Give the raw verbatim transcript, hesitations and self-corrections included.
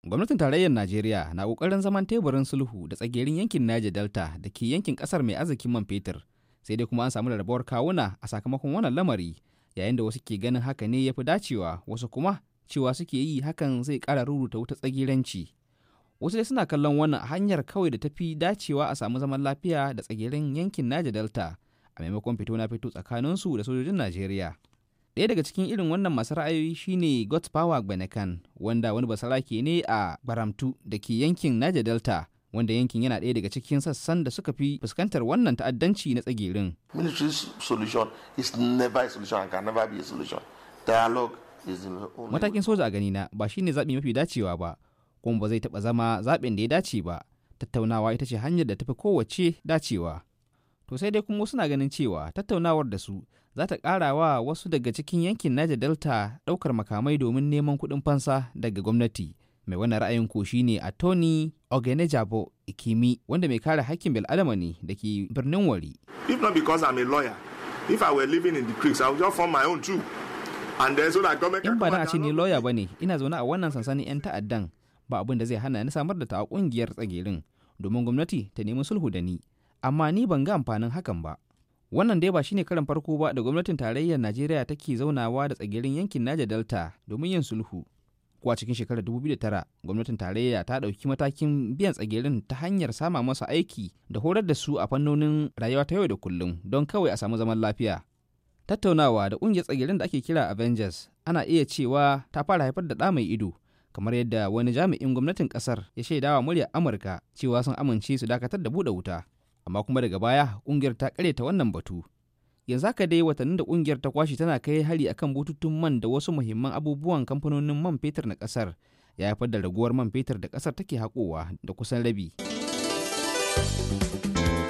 Gwamnatin tarayyar Najeriya na ƙoƙarin zaman teburin sulhu da tsagerin yankin Niger Delta da ke yankin ƙasar mai arzikin man fetur, sai dai kuma an samu rarrabuwar kawuna a sakamakon wannan lamari, yayin da wasu ke ganin haka ne ya fi dacewa, wasu kuma cewa suke yi hakan zai ƙara ruruta wuta tsagiranci. Wasu dai suna kallon wannan hanyar kawai da tafi dacewa a samu zaman lafiya da tsagerin yankin Niger Delta a maimakon fito na fito tsakaninsu da sojojin Najeriya. Ɗaya daga cikin irin wannan masu ra'ayoyi shine God's Power Gbenekan, wanda wani basarake ne a Baramtu da ke yankin Niger Delta, wanda yankin yana ɗaya daga cikin sassan da suka fi fuskantar wannan ta'addanci na tsagerin. Military solution is never a solution and can never be a solution. Dialogue is the only. Matakin soja a ganina ba shine zaɓi mafi dacewa ba, kuma ba zai taɓa zama zaɓin da ya dace ba. Tattaunawa ita ce hanyar da tafi kowace dacewa. To sai dai kuma suna ganin cewa tattaunawar da su za ta ƙara wa wasu daga cikin yankin Niger Delta ɗaukar makamai domin neman kuɗin fansa daga gwamnati. Mai wannan ra'ayin ko shine Attorney Ogenejabo Ikimi, wanda mai kare haƙƙin bil'adama ne da ke birnin Wari. If not because I'm a lawyer, if I were living in the creeks, I would just form my own too. And then so that government. In ba na a ce ni lawyer bane, ina zaune a wannan sansanin 'yan ta'addan, ba abin da zai hana ni samar da ta ƙungiyar tsagerin domin gwamnati ta nemi sulhu da ni. Amma ni ban ga amfanin hakan ba. Wannan dai ba shine karan farko ba da gwamnatin tarayyar Najeriya take zaunawa da tsagerin yankin Niger Delta domin yin sulhu. Kuwa cikin shekarar dubu biyu da tara, gwamnatin tarayya ta ɗauki matakin biyan tsagerin ta hanyar sama masa aiki da horar da su a fannonin rayuwa ta yau da kullum don kawai a samu zaman lafiya. Tattaunawa da ƙungiyar tsagerin da ake kira Avengers ana iya cewa ta fara haifar da ɗa mai ido, kamar yadda wani jami'in gwamnatin ƙasar ya shaidawa muryar Amurka cewa sun amince su dakatar da buɗe wuta. Amma kuma daga baya kungiyar ta ta wannan batu. Yanzu haka dai watannin da kungiyar ta kwashi tana kai hari akan bututun man da wasu muhimman abubuwan kamfanonin man fetur na kasar, ya haifar da raguwar man fetur da kasar take haƙowa da kusan rabi.